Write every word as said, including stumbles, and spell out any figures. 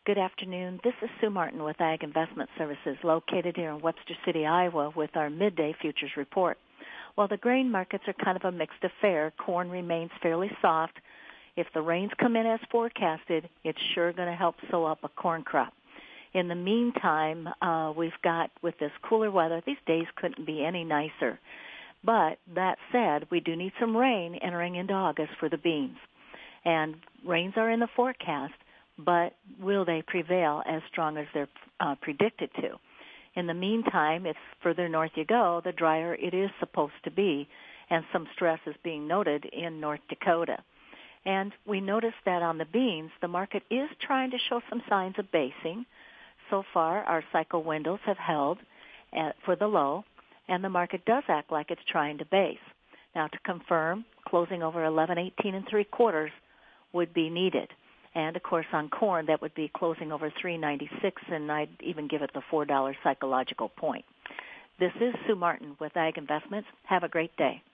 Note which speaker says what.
Speaker 1: Good afternoon. This is Sue Martin with Ag Investment Services, located here in Webster City, Iowa, with our midday futures report. While the grain markets are kind of a mixed affair, corn remains fairly soft. If the rains come in as forecasted, it's sure going to help sow up a corn crop. In the meantime, uh, we've got, with this cooler weather, these days couldn't be any nicer. But that said, we do need some rain entering into August for the beans. And rains are in the forecast, but will they prevail as strong as they're uh, predicted to? In the meantime, if further north you go, the drier it is supposed to be, and some stress is being noted in North Dakota. And we noticed that on the beans, the market is trying to show some signs of basing. So far, our cycle windows have held at, for the low, and the market does act like it's trying to base. Now, to confirm, closing over eleven eighteen and three quarters would be needed. And, of course, on corn, that would be closing over three ninety-six, and I'd even give it the four dollar psychological point. This is Sue Martin with Ag Investments. Have a great day.